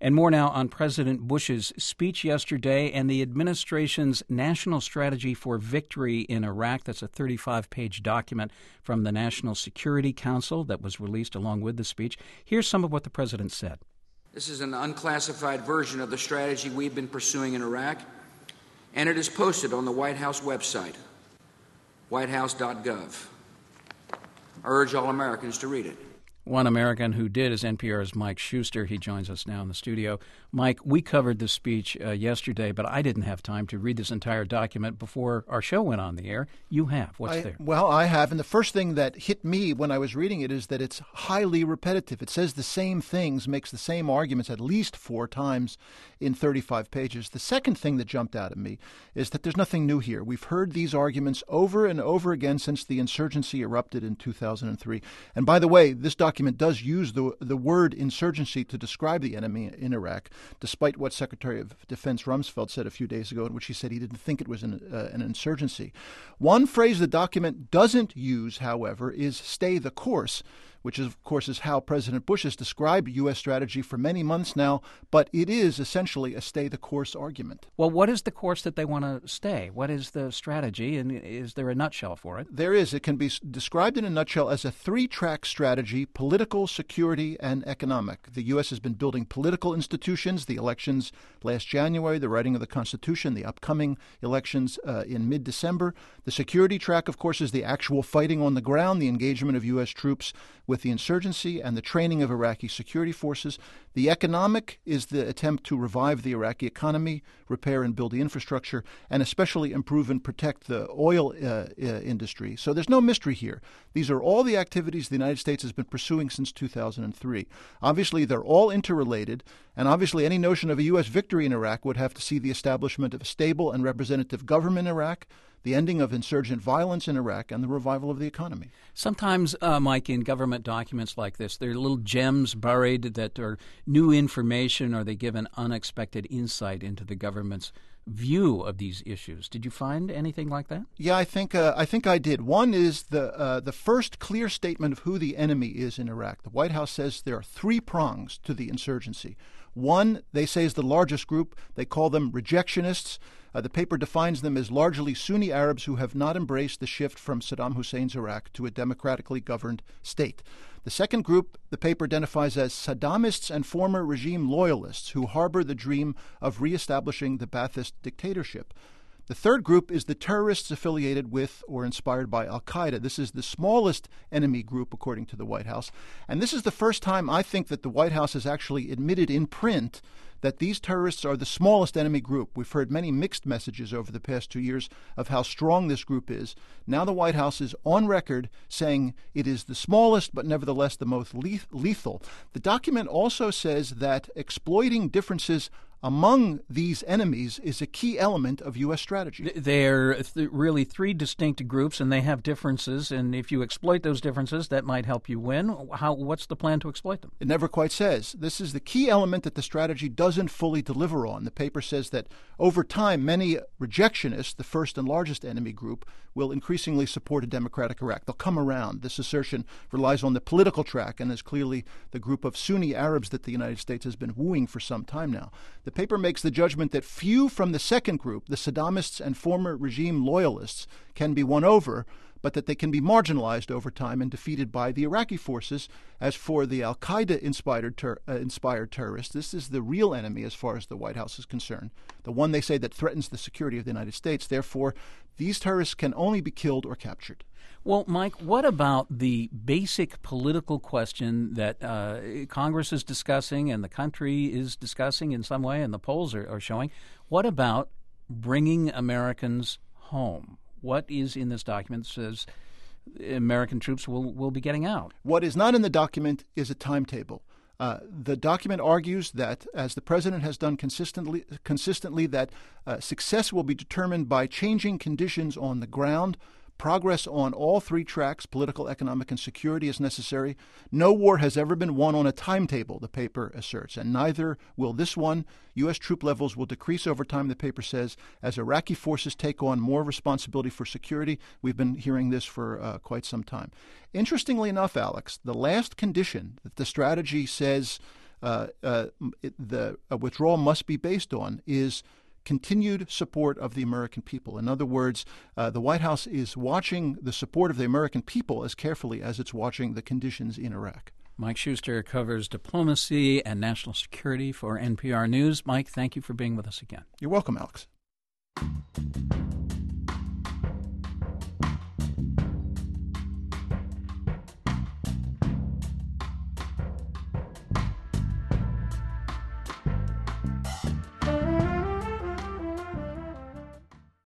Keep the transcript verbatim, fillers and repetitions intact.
And more now on President Bush's speech yesterday and the administration's National Strategy for Victory in Iraq. That's a thirty-five page document from the National Security Council that was released along with the speech. Here's some of what the president said. This is an unclassified version of the strategy we've been pursuing in Iraq, and it is posted on the White House website, white house dot gov. I urge all Americans to read it. One American who did is N P R's Mike Schuster. He joins us now in the studio. Mike, we covered this speech uh, yesterday, but I didn't have time to read this entire document before our show went on the air. You have. What's I, there? Well, I have. And the first thing that hit me when I was reading it is that it's highly repetitive. It says the same things, makes the same arguments at least four times in thirty-five pages. The second thing that jumped out at me is that there's nothing new here. We've heard these arguments over and over again since the insurgency erupted in two thousand three. And by the way, this document document does use the the word insurgency to describe the enemy in Iraq, despite what Secretary of Defense Rumsfeld said a few days ago, in which he said he didn't think it was an, uh, an insurgency. One phrase the document doesn't use, however, is stay the course, which is, of course, is how President Bush has described U S strategy for many months now, but it is essentially a stay-the-course argument. Well, what is the course that they want to stay? What is the strategy, and is there a nutshell for it? There is. It can be described in a nutshell as a three-track strategy: political, security, and economic. The U S has been building political institutions, the elections last January, the writing of the Constitution, the upcoming elections uh, in mid-December. The security track, of course, is the actual fighting on the ground, the engagement of U S troops with the insurgency and the training of Iraqi security forces. The economic is the attempt to revive the Iraqi economy, repair and build the infrastructure, and especially improve and protect the oil uh, uh, industry. So there's no mystery here. These are all the activities the United States has been pursuing since two thousand three. Obviously, they're all interrelated, and obviously any notion of a U S victory in Iraq would have to see the establishment of a stable and representative government in Iraq, the ending of insurgent violence in Iraq, and the revival of the economy. Sometimes, uh, Mike, in government documents like this, there are little gems buried that are new information, or they give an unexpected insight into the government's view of these issues. Did you find anything like that? Yeah, I think uh, I think I did. One is the uh, the first clear statement of who the enemy is in Iraq. The White House says there are three prongs to the insurgency. One, they say, is the largest group. They call them rejectionists. Uh, the paper defines them as largely Sunni Arabs who have not embraced the shift from Saddam Hussein's Iraq to a democratically governed state. The second group the paper identifies as Saddamists and former regime loyalists who harbor the dream of reestablishing the Ba'athist dictatorship. The third group is the terrorists affiliated with or inspired by al-Qaeda. This is the smallest enemy group, according to the White House. And this is the first time, I think, that the White House has actually admitted in print that these terrorists are the smallest enemy group. We've heard many mixed messages over the past two years of how strong this group is. Now the White House is on record saying it is the smallest, but nevertheless the most lethal. The document also says that exploiting differences among these enemies is a key element of U S strategy. They're th- really three distinct groups, and they have differences. And if you exploit those differences, that might help you win. How? What's the plan to exploit them? It never quite says. This is the key element that the strategy doesn't fully deliver on. The paper says that over time, many rejectionists, the first and largest enemy group, will increasingly support a democratic Iraq. They'll come around. This assertion relies on the political track and is clearly the group of Sunni Arabs that the United States has been wooing for some time now. The paper makes the judgment that few from the second group, the Saddamists and former regime loyalists, can be won over, but that they can be marginalized over time and defeated by the Iraqi forces. As for the al-Qaeda-inspired ter- uh, inspired terrorists, this is the real enemy as far as the White House is concerned, the one they say that threatens the security of the United States. Therefore, these terrorists can only be killed or captured. Well, Mike, what about the basic political question that uh, Congress is discussing and the country is discussing in some way, and the polls are, are showing? What about bringing Americans home? What is in this document that says American troops will, will be getting out? What is not in the document is a timetable. Uh, the document argues that, as the president has done consistently, consistently that uh, success will be determined by changing conditions on the ground. Progress on all three tracks, political, economic, and security, is necessary. No war has ever been won on a timetable, the paper asserts, and neither will this one. U S troop levels will decrease over time, the paper says, as Iraqi forces take on more responsibility for security. We've been hearing this for uh, quite some time. Interestingly enough, Alex, the last condition that the strategy says uh, uh, it, the uh, withdrawal must be based on is continued support of the American people. In other words, uh, the White House is watching the support of the American people as carefully as it's watching the conditions in Iraq. Mike Schuster covers diplomacy and national security for N P R News. Mike, thank you for being with us again. You're welcome, Alex.